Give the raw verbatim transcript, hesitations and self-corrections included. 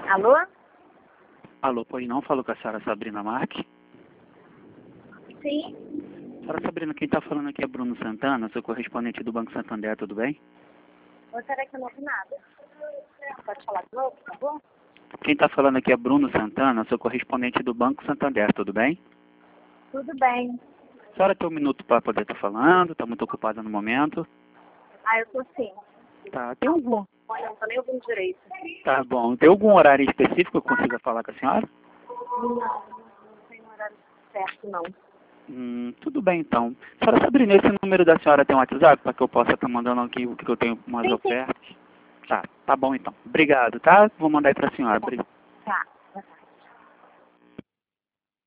Alô? Alô, pois não? Falou com a senhora Sabrina Marques. Sim. Senhora Sabrina, quem está falando aqui é Bruno Santana, sou correspondente do Banco Santander, tudo bem? Vou será que eu não ouvi nada? Pode falar de novo, por favor? Quem está falando aqui é Bruno Santana, sou correspondente do Banco Santander, tudo bem? Tudo bem. A senhora tem um minuto para poder estar falando, está muito ocupada no momento. Ah, eu tô sim. Tá, tem algum? Olha, não tô nem ouvindo direito. Tá bom. Tem algum horário específico que eu consiga falar com a senhora? Não, não tem horário certo, não. Hum, tudo bem então. Senhora Sabrina, esse número da senhora tem um WhatsApp para que eu possa estar mandando aqui o que eu tenho umas Sim, sim. ofertas? Tá, tá bom então. Obrigado, tá? Vou mandar aí para a senhora. Obrigado. Tá.